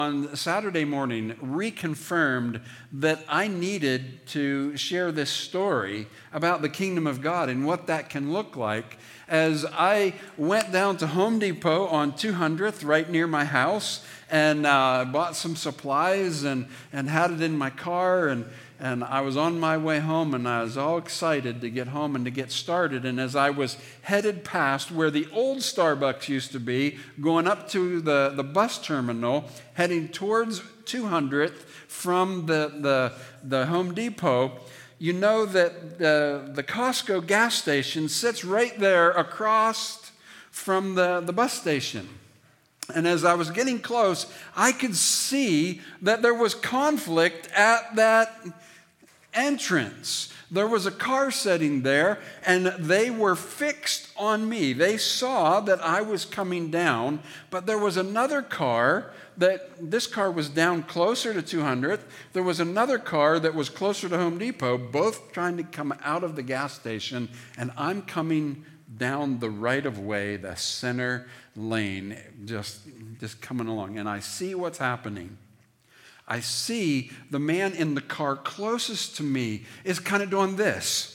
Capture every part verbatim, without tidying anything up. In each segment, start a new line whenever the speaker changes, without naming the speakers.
on Saturday morning reconfirmed that I needed to share this story about the kingdom of God and what that can look like as I went down to Home Depot on two hundredth right near my house and uh, bought some supplies and, and had it in my car and And I was on my way home, and I was all excited to get home and to get started. And as I was headed past where the old Starbucks used to be, going up to the, the bus terminal, heading towards two hundredth from the, the, the Home Depot, you know that the, the Costco gas station sits right there across from the, the bus station. And as I was getting close, I could see that there was conflict at that entrance. There was a car sitting there, and they were fixed on me. They saw that I was coming down, but there was another car that, this car was down closer to two hundredth. There was another car that was closer to Home Depot, both trying to come out of the gas station, and I'm coming down the right of way, the center lane, just, just coming along, and I see what's happening. I see the man in the car closest to me is kind of doing this.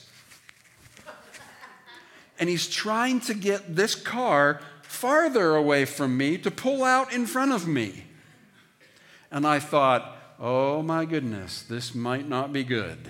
And he's trying to get this car farther away from me to pull out in front of me. And I thought, oh my goodness, this might not be good.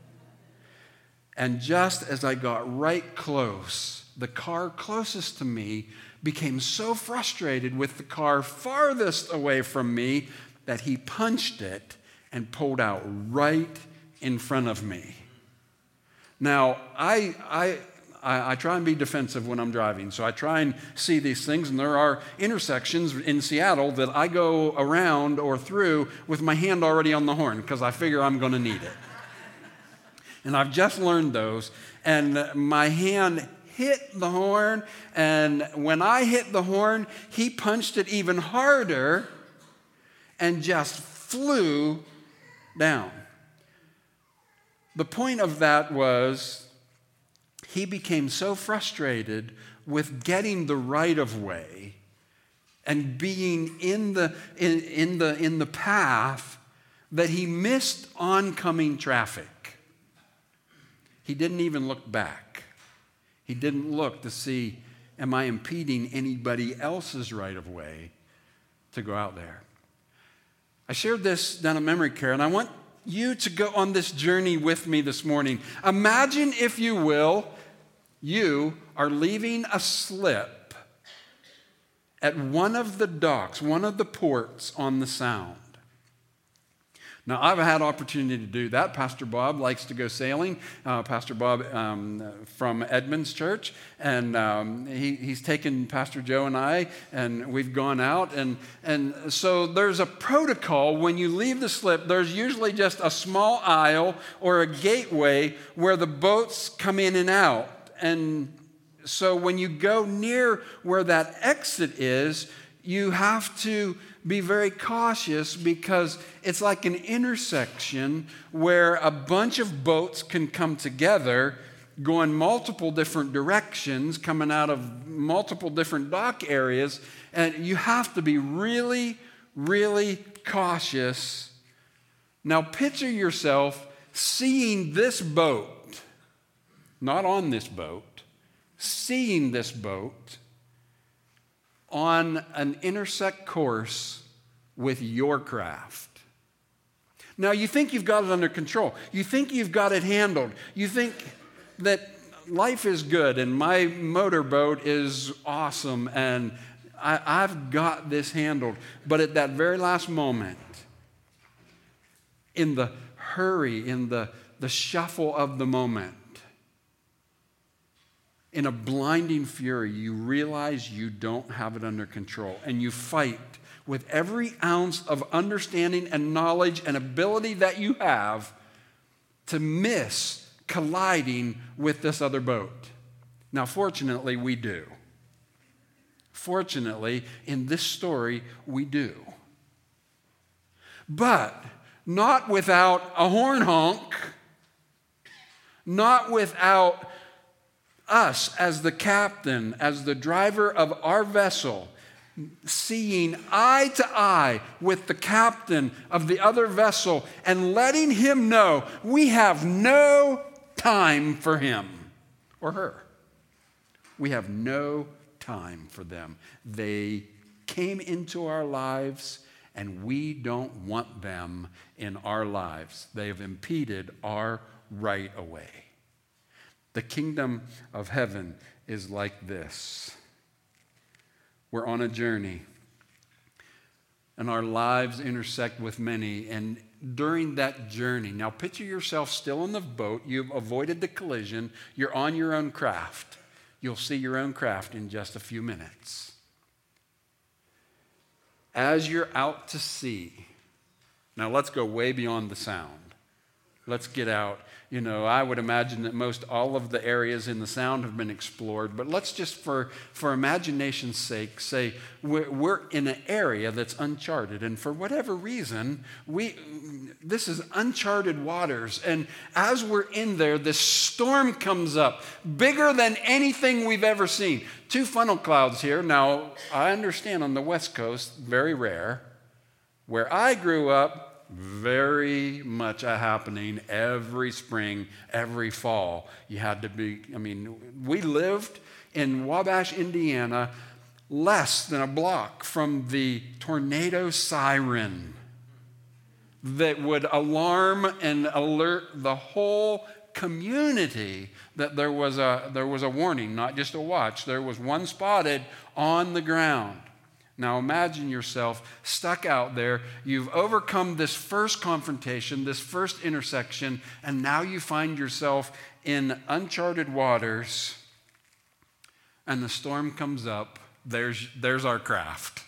And just as I got right close, the car closest to me became so frustrated with the car farthest away from me that he punched it and pulled out right in front of me. Now, I, I, I, I try and be defensive when I'm driving, so I try and see these things, and there are intersections in Seattle that I go around or through with my hand already on the horn because I figure I'm going to need it. And I've just learned those, and my hand hit the horn, and when I hit the horn, he punched it even harder and just flew down. The point of that was he became so frustrated with getting the right of way and being in the, in, in the, in the path that he missed oncoming traffic. He didn't even look back. He didn't look to see, am I impeding anybody else's right of way to go out there? I shared this down at Memory Care, and I want you to go on this journey with me this morning. Imagine, if you will, you are leaving a slip at one of the docks, one of the ports on the Sound. Now, I've had opportunity to do that. Pastor Bob likes to go sailing. Uh, Pastor Bob um, from Edmonds Church, and um, he, he's taken Pastor Joe and I, and we've gone out. And, and so there's a protocol when you leave the slip. There's usually just a small aisle or a gateway where the boats come in and out. And so when you go near where that exit is, you have to be very cautious because it's like an intersection where a bunch of boats can come together, going multiple different directions, coming out of multiple different dock areas, and you have to be really, really cautious. Now picture yourself seeing this boat, not on this boat, seeing this boat on an intersect course with your craft. Now, you think you've got it under control. You think you've got it handled. You think that life is good and my motorboat is awesome and I, I've got this handled. But at that very last moment, in the hurry, in the, the shuffle of the moment, in a blinding fury, you realize you don't have it under control, and you fight with every ounce of understanding and knowledge and ability that you have to miss colliding with this other boat. Now, fortunately, we do. Fortunately, in this story, we do. But not without a horn honk, not without us as the captain, as the driver of our vessel, seeing eye to eye with the captain of the other vessel and letting him know we have no time for him or her. We have no time for them. They came into our lives, and we don't want them in our lives. They have impeded our right away. The kingdom of heaven is like this. We're on a journey, and our lives intersect with many, and during that journey, now picture yourself still in the boat. You've avoided the collision. You're on your own craft. You'll see your own craft in just a few minutes. As you're out to sea, now let's go way beyond the sound. Let's get out. You know, I would imagine that most all of the areas in the sound have been explored, but let's just, for, for imagination's sake, say we're, we're in an area that's uncharted, and for whatever reason, we this is uncharted waters, and as we're in there, this storm comes up, bigger than anything we've ever seen. Two funnel clouds here. Now, I understand on the West Coast, very rare. Where I grew up, very much a happening every spring, every fall. You had to be, I mean, we lived in Wabash, Indiana, less than a block from the tornado siren that would alarm and alert the whole community that there was a, there was a warning, not just a watch. There was one spotted on the ground. Now imagine yourself stuck out there. You've overcome this first confrontation, this first intersection, and now you find yourself in uncharted waters, and the storm comes up. There's, there's our craft.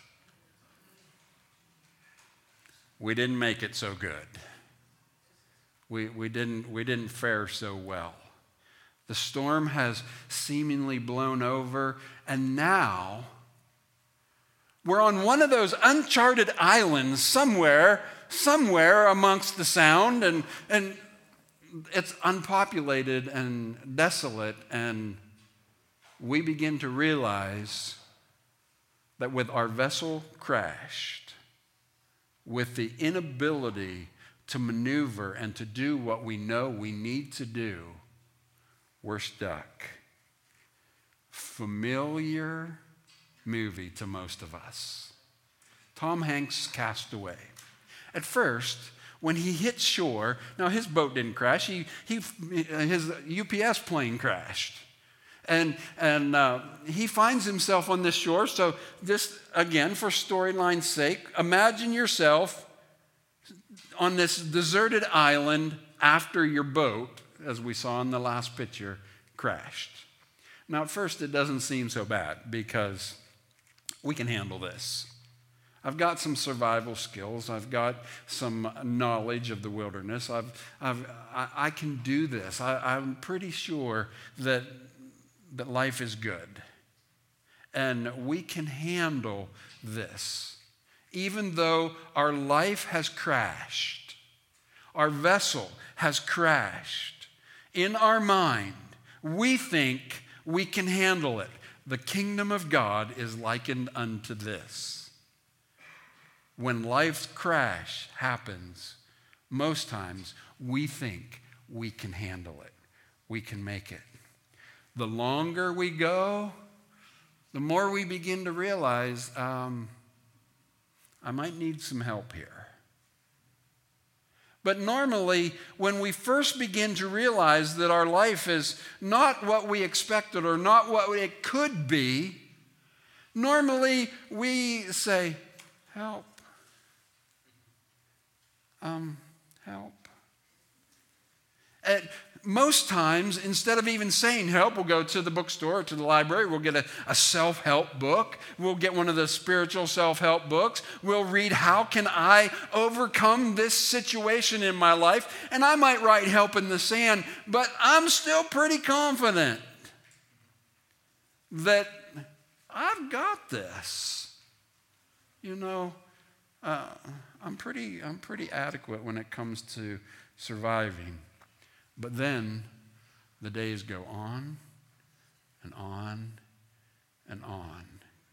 We didn't make it so good. We, we, didn't, we didn't fare so well. The storm has seemingly blown over, and now we're on one of those uncharted islands somewhere, somewhere amongst the sound, and, and it's unpopulated and desolate, and we begin to realize that with our vessel crashed, with the inability to maneuver and to do what we know we need to do, we're stuck. Familiar movie to most of us. Tom Hanks' Cast Away. At first, when he hit shore, now his boat didn't crash, he, he, his U P S plane crashed. And, and uh, he finds himself on this shore, so this, again, for storyline's sake, imagine yourself on this deserted island after your boat, as we saw in the last picture, crashed. Now, at first, it doesn't seem so bad because we can handle this. I've got some survival skills. I've got some knowledge of the wilderness. I've, I've, I, I can do this. I, I'm pretty sure that, that life is good. And we can handle this. Even though our life has crashed, our vessel has crashed, in our mind, we think we can handle it. The kingdom of God is likened unto this. When life's crash happens, most times we think we can handle it. We can make it. The longer we go, the more we begin to realize, um, I might need some help here. But normally, when we first begin to realize that our life is not what we expected or not what it could be, normally we say, help. Um, help. And most times, instead of even saying help, we'll go to the bookstore or to the library. We'll get a, a self-help book. We'll get one of the spiritual self-help books. We'll read, how can I overcome this situation in my life? And I might write help in the sand, but I'm still pretty confident that I've got this. You know, uh, I'm pretty, I'm pretty adequate when it comes to surviving. But then the days go on and on and on.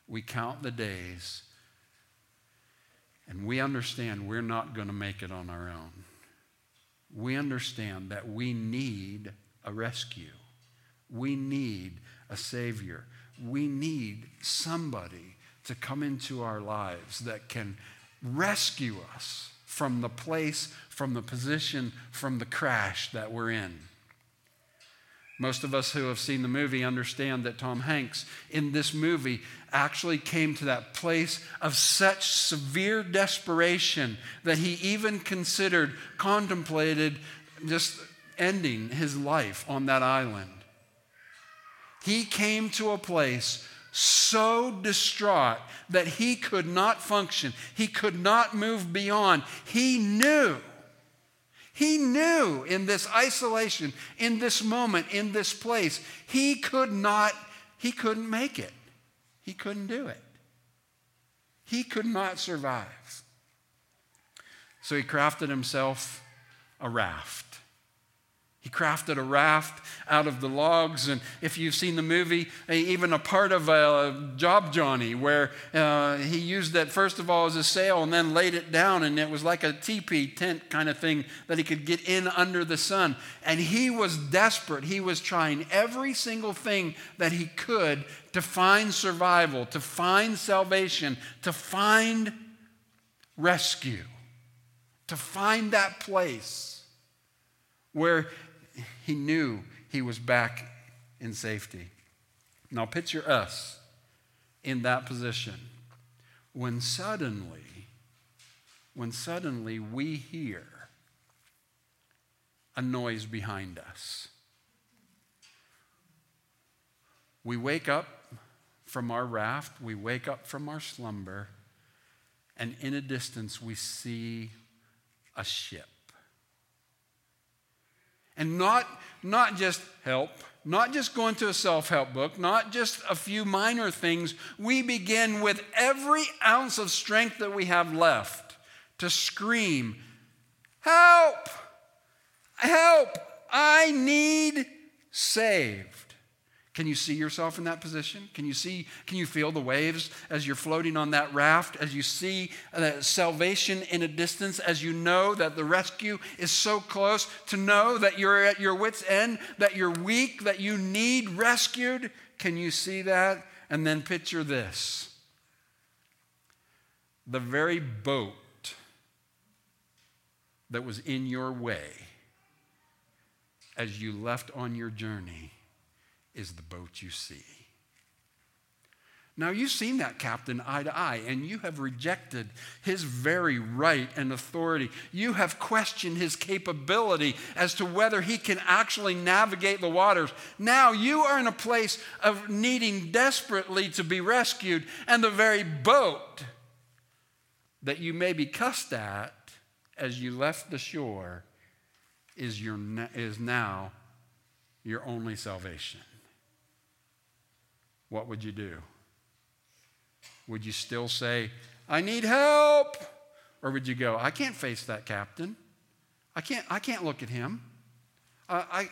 we count the days, and we understand we're not going to make it on our own. We understand that we need a rescue. We need a Savior. We need somebody to come into our lives that can rescue us from the place, from the position, from the crash that we're in. Most of us who have seen the movie understand that Tom Hanks in this movie actually came to that place of such severe desperation that he even considered, contemplated just ending his life on that island. He came to a place so distraught that he could not function. He could not move beyond. He knew, he knew in this isolation, in this moment, in this place, he could not, he couldn't make it. He couldn't do it. He could not survive. So he crafted himself a raft. He crafted a raft out of the logs, and if you've seen the movie, even a part of uh, Job Johnny, where uh, he used that first of all as a sail and then laid it down, and it was like a teepee tent kind of thing that he could get in under the sun. And he was desperate. He was trying every single thing that he could to find survival, to find salvation, to find rescue, to find that place where he knew he was back in safety. Now picture us in that position when suddenly, when suddenly we hear a noise behind us. We wake up from our raft, we wake up from our slumber, and in a distance we see a ship. And not, not just help, not just going to a self-help book, not just a few minor things. We begin with every ounce of strength that we have left to scream, help, help, I need saved. Can you see yourself in that position? Can you see, can you feel the waves as you're floating on that raft, as you see uh, salvation in a distance, as you know that the rescue is so close, to know that you're at your wit's end, that you're weak, that you need rescued? Can you see that? And then picture this. The very boat that was in your way as you left on your journey is the boat you see. Now, you've seen that captain eye to eye, and you have rejected his very right and authority. You have questioned his capability as to whether he can actually navigate the waters. Now you are in a place of needing desperately to be rescued, and the very boat that you may be cussed at as you left the shore is, your, is now your only salvation. What would you do? Would you still say, I need help? Or would you go, I can't face that captain. I can't, I can't look at him. Uh, I,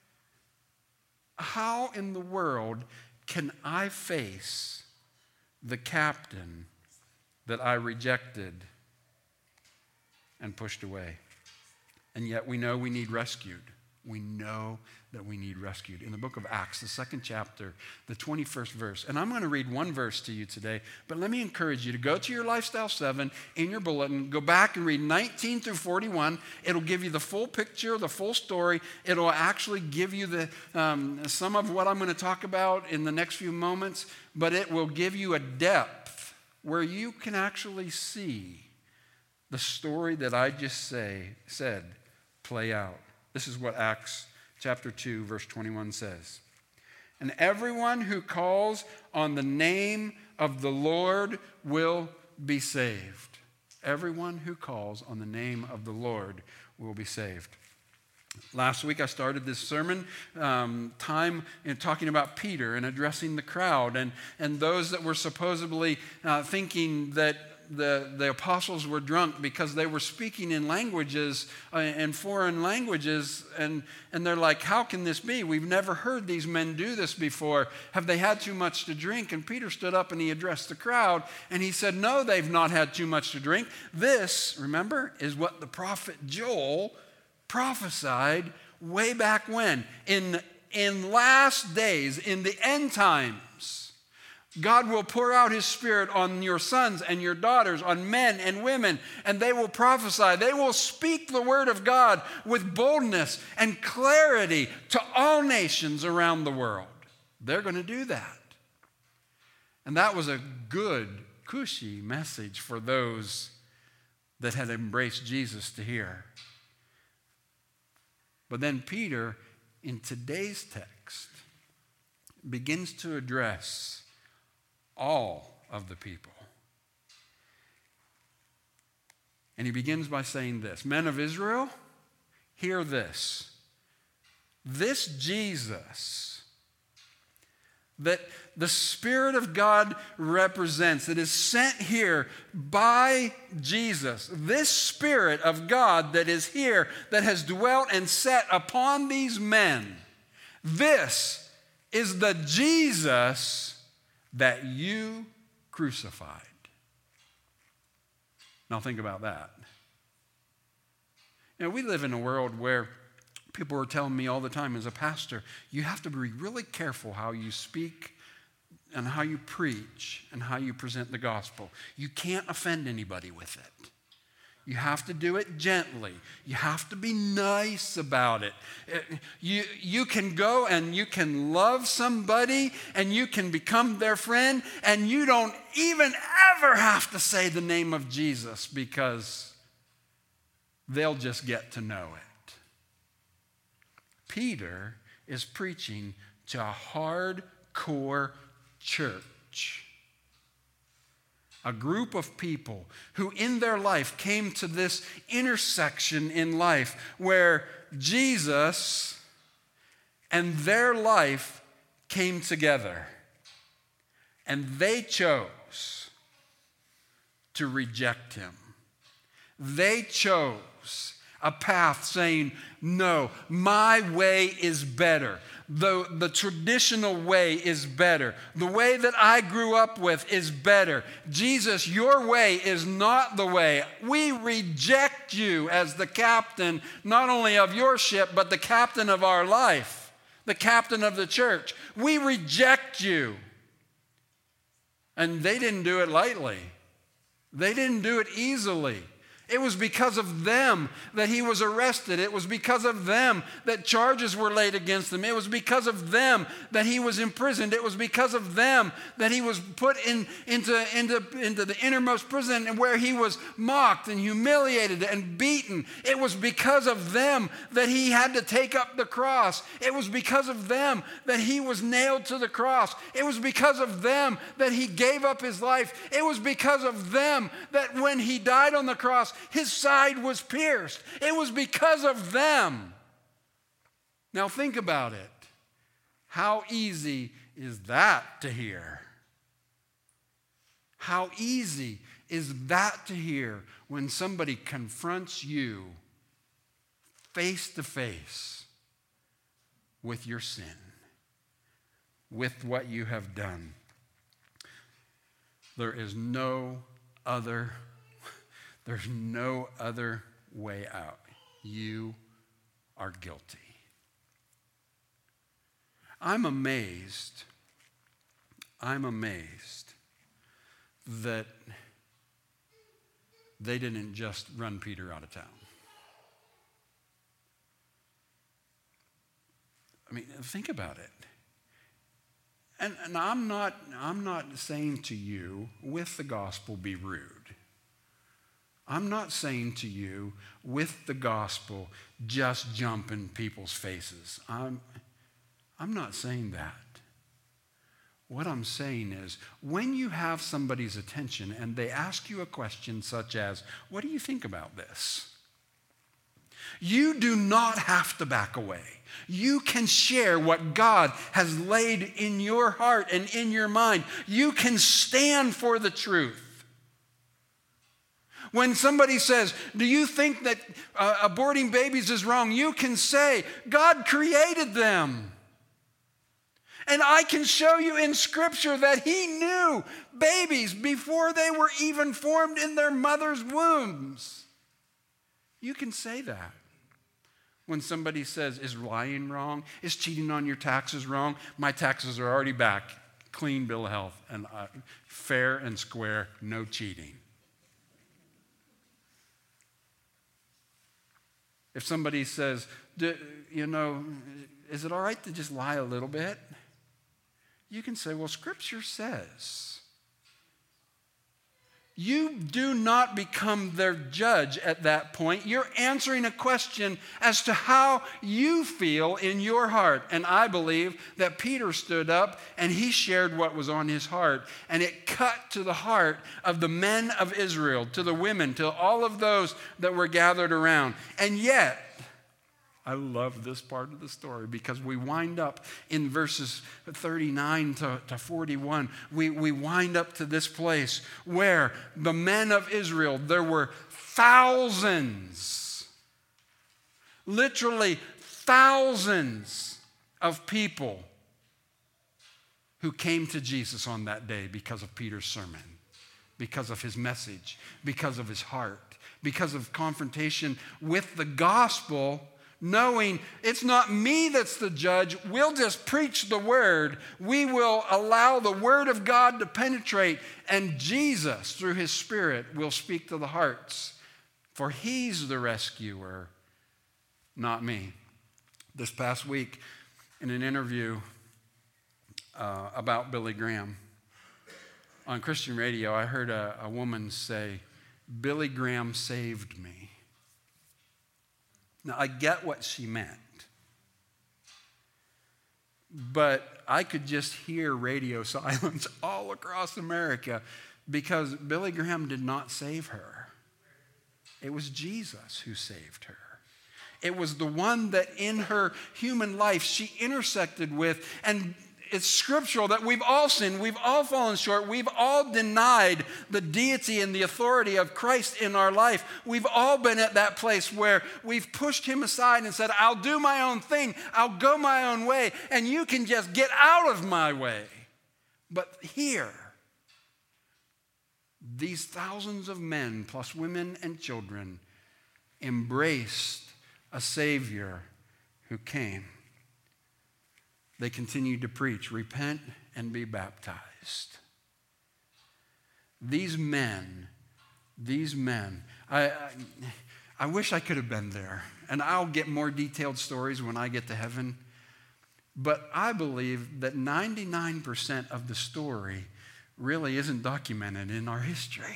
how in the world can I face the captain that I rejected and pushed away? And yet we know we need rescued. We know that we need rescued. In the book of Acts, the second chapter, the twenty-first verse, and I'm going to read one verse to you today, but let me encourage you to go to your Lifestyle seven in your bulletin, go back and read nineteen through forty-one. It'll give you the full picture, the full story. It'll actually give you the um, some of what I'm going to talk about in the next few moments, but it will give you a depth where you can actually see the story that I just say said play out. This is what Acts chapter two, verse twenty-one says. And everyone who calls on the name of the Lord will be saved. Everyone who calls on the name of the Lord will be saved. Last week I started this sermon um, time in talking about Peter and addressing the crowd and, and those that were supposedly uh, thinking that the, the apostles were drunk because they were speaking in languages, uh, in foreign languages, and, and they're like, how can this be? We've never heard these men do this before. Have they had too much to drink? And Peter stood up and he addressed the crowd, and he said, no, they've not had too much to drink. This, remember, is what the prophet Joel prophesied way back when. In, in last days, in the end times, God will pour out his Spirit on your sons and your daughters, on men and women, and they will prophesy. They will speak the word of God with boldness and clarity to all nations around the world. They're going to do that. And that was a good, cushy message for those that had embraced Jesus to hear. But then Peter, in today's text, begins to address all of the people. And he begins by saying this, men of Israel, hear this. This Jesus that the Spirit of God represents, that is sent here by Jesus, this Spirit of God that is here, that has dwelt and set upon these men, this is the Jesus that you crucified. Now think about that. You know, we live in a world where people are telling me all the time as a pastor, you have to be really careful how you speak and how you preach and how you present the gospel. You can't offend anybody with it. You have to do it gently. You have to be nice about it. You, you can go and you can love somebody and you can become their friend, and you don't even ever have to say the name of Jesus because they'll just get to know it. Peter is preaching to a hardcore church. A group of people who in their life came to this intersection in life where Jesus and their life came together. And they chose to reject him. They chose a path saying, no, my way is better. The, the traditional way is better. The way that I grew up with is better. Jesus, your way is not the way. We reject you as the captain, not only of your ship, but the captain of our life, the captain of the church. We reject you. And they didn't do it lightly. They didn't do it easily. It was because of them that he was arrested. It was because of them that charges were laid against him. It was because of them that he was imprisoned. It was because of them that he was put in, into, into, into the innermost prison where he was mocked and humiliated and beaten. It was because of them that he had to take up the cross. It was because of them that he was nailed to the cross. It was because of them that he gave up his life. It was because of them that when he died on the cross, his side was pierced. It was because of them. Now think about it. How easy is that to hear? How easy is that to hear when somebody confronts you face to face with your sin, with what you have done? There is no other There's no other way out. You are guilty. I'm amazed, I'm amazed that they didn't just run Peter out of town. I mean, think about it. And, and I'm not, I'm not saying to you, with the gospel, be rude. I'm not saying to you, with the gospel, just jump in people's faces. I'm, I'm not saying that. What I'm saying is, when you have somebody's attention and they ask you a question such as, what do you think about this? You do not have to back away. You can share what God has laid in your heart and in your mind. You can stand for the truth. When somebody says, do you think that uh, aborting babies is wrong? You can say, God created them. And I can show you in Scripture that He knew babies before they were even formed in their mother's wombs. You can say that. When somebody says, is lying wrong? Is cheating on your taxes wrong? My taxes are already back. Clean bill of health and uh, fair and square, no cheating. If somebody says, you know, is it all right to just lie a little bit? You can say, well, Scripture says. You do not become their judge at that point. You're answering a question as to how you feel in your heart. And I believe that Peter stood up and he shared what was on his heart. And it cut to the heart of the men of Israel, to the women, to all of those that were gathered around. And yet, I love this part of the story because we wind up in verses thirty-nine to, to forty-one. We, we wind up to this place where the men of Israel, there were thousands, literally thousands of people who came to Jesus on that day because of Peter's sermon, because of his message, because of his heart, because of confrontation with the gospel. Knowing it's not me that's the judge, we'll just preach the word. We will allow the word of God to penetrate, and Jesus, through his Spirit, will speak to the hearts. For he's the rescuer, not me. This past week, in an interview uh, about Billy Graham, on Christian radio, I heard a, a woman say, Billy Graham saved me. Now, I get what she meant, but I could just hear radio silence all across America because Billy Graham did not save her. It was Jesus who saved her. It was the one that in her human life she intersected with, and it's scriptural that we've all sinned, we've all fallen short, we've all denied the deity and the authority of Christ in our life. We've all been at that place where we've pushed him aside and said, I'll do my own thing, I'll go my own way, and you can just get out of my way. But here, these thousands of men, plus women and children, embraced a Savior who came. They continued to preach, repent and be baptized. These men, these men, I, I, I wish I could have been there. And I'll get more detailed stories when I get to heaven. But I believe that ninety-nine percent of the story really isn't documented in our history.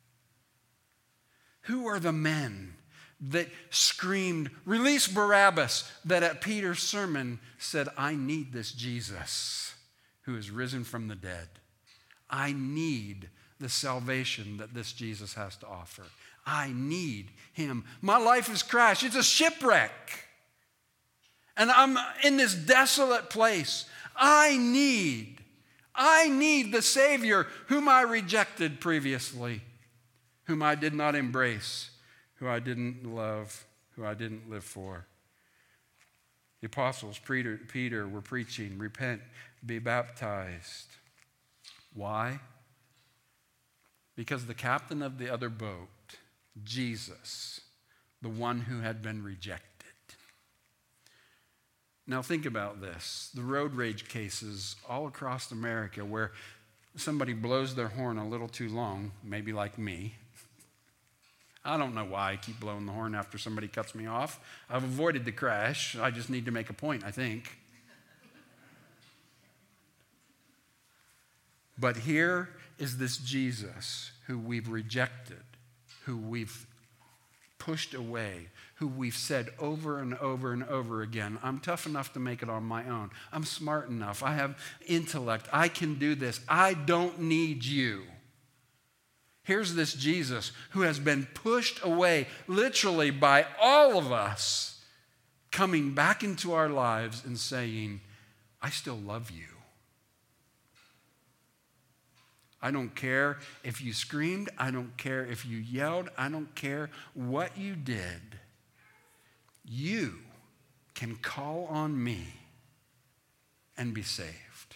Who are the men that screamed, release Barabbas, that at Peter's sermon said, I need this Jesus who is risen from the dead. I need the salvation that this Jesus has to offer. I need him. My life has crashed. It's a shipwreck. And I'm in this desolate place. I need, I need the Savior whom I rejected previously, whom I did not embrace, who I didn't love, who I didn't live for. The apostles, Peter, Peter were preaching, repent, be baptized. Why? Because the captain of the other boat, Jesus, the one who had been rejected. Now think about this. The road rage cases all across America where somebody blows their horn a little too long, maybe like me. I don't know why I keep blowing the horn after somebody cuts me off. I've avoided the crash. I just need to make a point, I think. But here is this Jesus who we've rejected, who we've pushed away, who we've said over and over and over again, I'm tough enough to make it on my own. I'm smart enough. I have intellect. I can do this. I don't need you. Here's this Jesus who has been pushed away literally by all of us, coming back into our lives and saying, I still love you. I don't care if you screamed. I don't care if you yelled. I don't care what you did. You can call on me and be saved.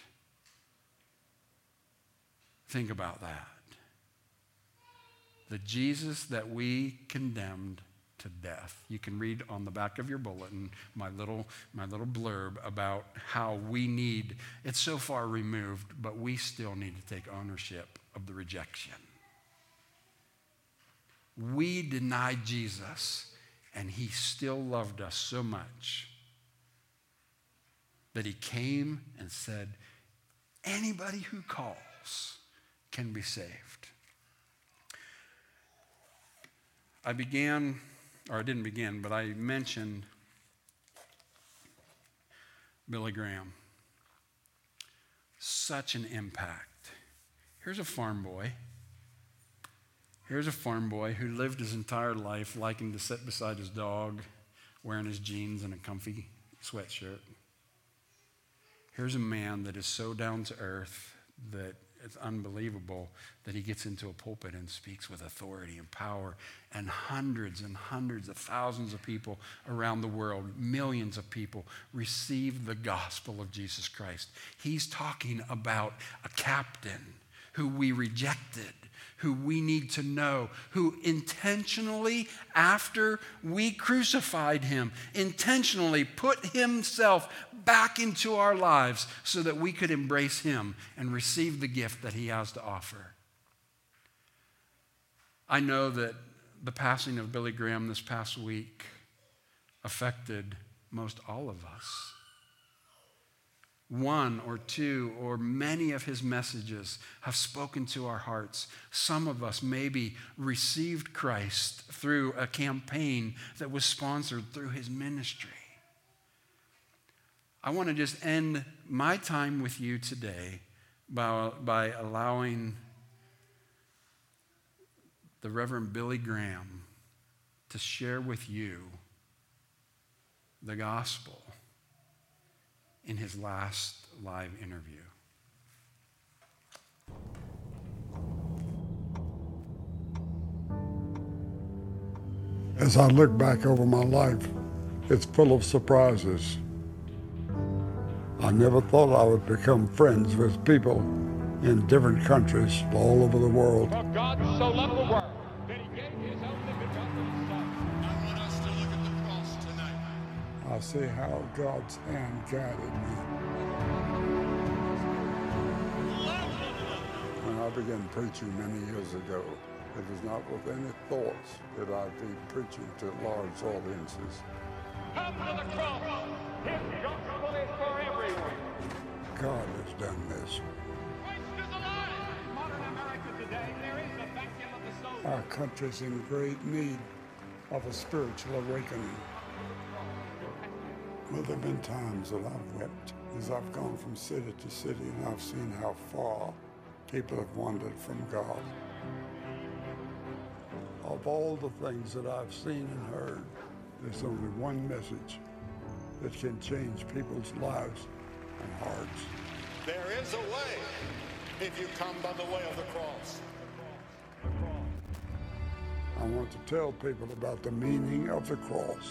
Think about that. The Jesus that we condemned to death. You can read on the back of your bulletin my little, my little blurb about how we need, it's so far removed, but we still need to take ownership of the rejection. We denied Jesus, and he still loved us so much that he came and said, anybody who calls can be saved. I began, or I didn't begin, but I mentioned Billy Graham. Such an impact. Here's a farm boy. Here's a farm boy who lived his entire life liking to sit beside his dog, wearing his jeans and a comfy sweatshirt. Here's a man that is so down to earth that it's unbelievable that he gets into a pulpit and speaks with authority and power, and hundreds and hundreds of thousands of people around the world, millions of people, receive the gospel of Jesus Christ. He's talking about a captain who we rejected, who we need to know, who intentionally, after we crucified him, intentionally put himself back into our lives so that we could embrace him and receive the gift that he has to offer. I know that the passing of Billy Graham this past week affected most all of us. One or two or many of his messages have spoken to our hearts. Some of us maybe received Christ through a campaign that was sponsored through his ministry. I want to just end my time with you today by, by allowing the Reverend Billy Graham to share with you the gospel in his last live interview.
As I look back over my life, it's full of surprises. I never thought I would become friends with people in different countries all over the world.
For God so loved the world that he gave his only begotten Son.
I want us to look at the cross tonight.
I see how God's hand guided me. When I began preaching many years ago, it was not with any thoughts that I'd be preaching to large audiences.
Come to the cross. His gospel is for everyone.
God has done this.
Christ is alive. In modern America today, there is a vacuum of the soul.
Our country's in great need of a spiritual awakening. Well, there have been times that I've wept as I've gone from city to city and I've seen how far people have wandered from God. Of all the things that I've seen and heard, there's only one message that can change people's lives and hearts.
There is a way if you come by the way of the cross.
I want to tell people about the meaning of the cross.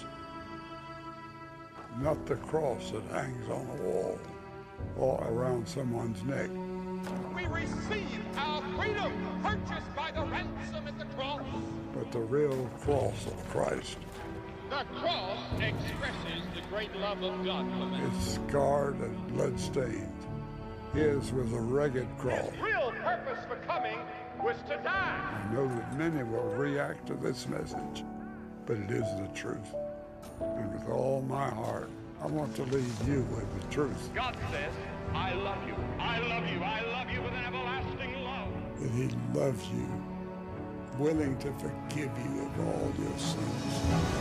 Not the cross that hangs on a wall or around someone's neck.
We receive our freedom purchased by the ransom at the cross.
But the real cross of Christ.
The cross expresses the great love of God for man.
It's scarred and bloodstained. His was a rugged cross.
His real purpose for coming was to die.
I know that many will react to this message, but it is the truth. And with all my heart, I want to leave you with the truth.
God says, I love you. I love you. I love you with an everlasting love.
That he loves you, willing to forgive you of all your sins.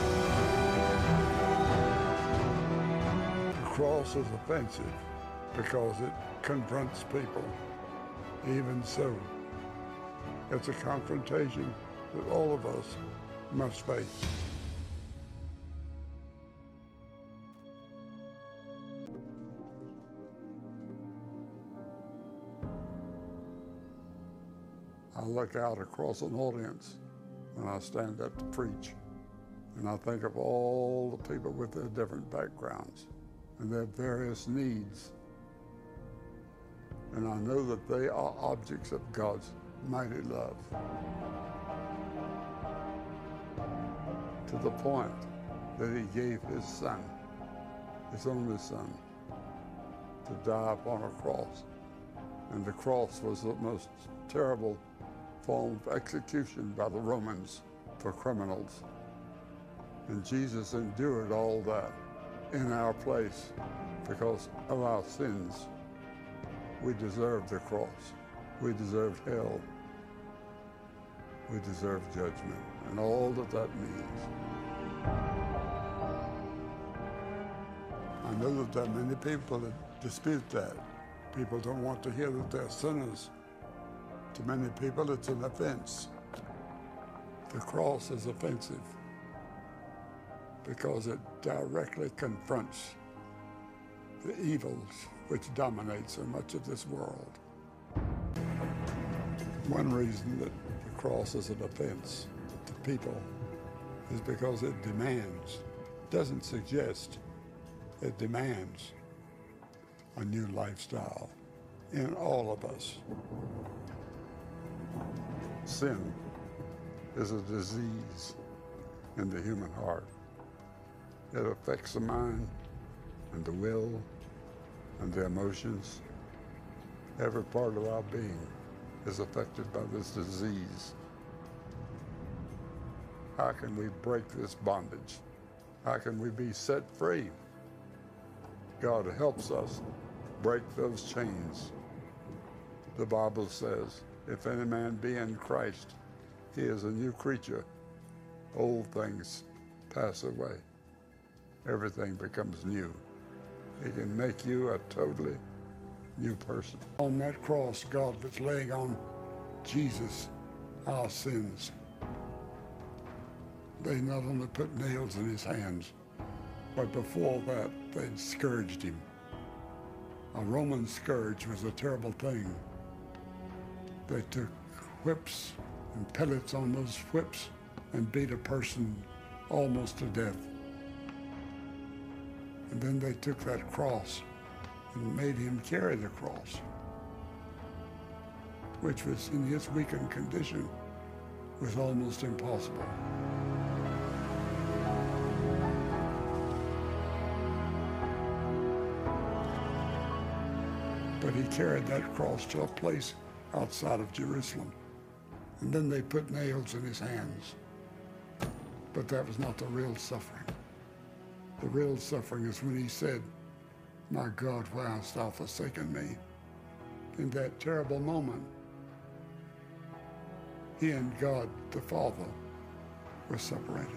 The cross is offensive because it confronts people. Even so, it's a confrontation that all of us must face. look out across an audience when I stand up to preach, and I think of all the people with their different backgrounds and their various needs. And I know that they are objects of God's mighty love. To the point that he gave his son, his only son, to die upon a cross. And the cross was the most terrible form of execution by the Romans for criminals. And Jesus endured all that in our place because of our sins. We deserved the cross. We deserved hell. We deserve judgment and all that that means. I know that there are many people that dispute that. People don't want to hear that they're sinners. To many people, it's an offense. The cross is offensive because it directly confronts the evils which dominate so much of this world. One reason that the cross is an offense to people is because it demands, doesn't suggest, it demands a new lifestyle in all of us. Sin is a disease in the human heart. It affects the mind and the will and the emotions. Every part of our being is affected by this disease. How can we break this bondage? How can we be set free? God helps us break those chains. The Bible says, if any man be in Christ, he is a new creature. Old things pass away. Everything becomes new. He can make you a totally new person. On that cross, God was laying on Jesus our sins. They not only put nails in his hands, but before that, they'd scourged him. A Roman scourge was a terrible thing. They took whips and pellets on those whips and beat a person almost to death. And then they took that cross and made him carry the cross, which was, in his weakened condition, was almost impossible. But he carried that cross to a place outside of Jerusalem. And then they put nails in his hands. But that was not the real suffering. The real suffering is when he said, "My God, why hast thou forsaken me?" In that terrible moment, he and God, the Father, were separated.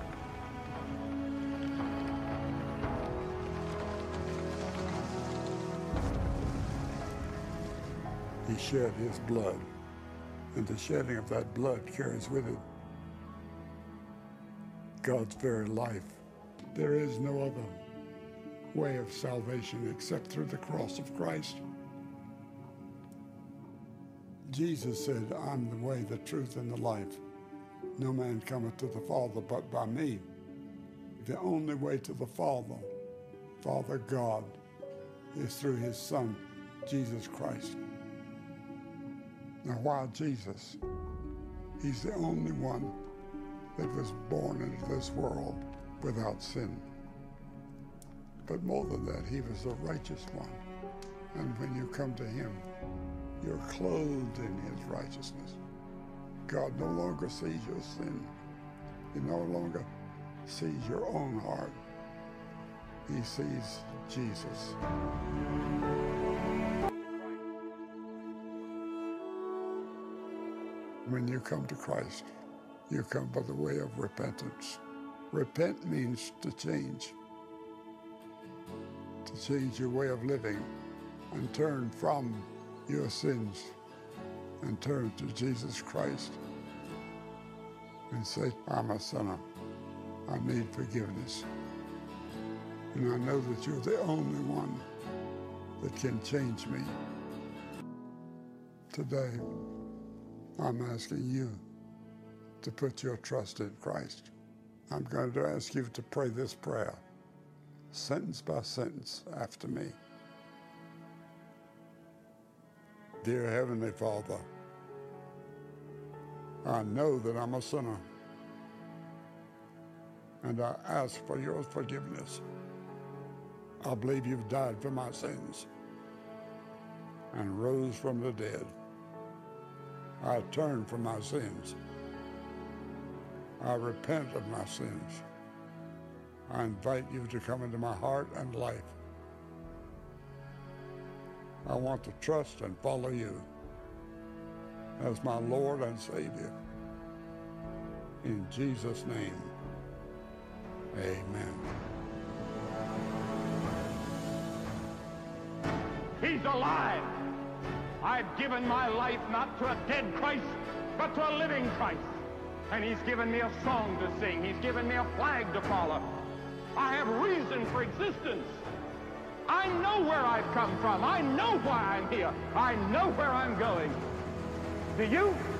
He shed his blood, and the shedding of that blood carries with it God's very life. There is no other way of salvation except through the cross of Christ. Jesus said, "I'm the way, the truth, and the life. No man cometh to the Father but by me." The only way to the Father, Father God, is through his Son, Jesus Christ. Now, why Jesus? He's the only one that was born into this world without sin. But more than that, he was the righteous one. And when you come to him, you're clothed in his righteousness. God no longer sees your sin. He no longer sees your own heart. He sees Jesus. When you come to Christ, you come by the way of repentance. Repent means to change. To change your way of living and turn from your sins and turn to Jesus Christ and say, "I'm a sinner. I need forgiveness. And I know that you're the only one that can change me." Today, I'm asking you to put your trust in Christ. I'm going to ask you to pray this prayer, sentence by sentence, after me. Dear Heavenly Father, I know that I'm a sinner, and I ask for your forgiveness. I believe you've died for my sins and rose from the dead. I turn from my sins. I repent of my sins. I invite you to come into my heart and life. I want to trust and follow you as my Lord and Savior. In Jesus' name, amen.
He's alive. I've given my life not to a dead Christ, but to a living Christ. And he's given me a song to sing. He's given me a flag to follow. I have reason for existence. I know where I've come from. I know why I'm here. I know where I'm going. Do you?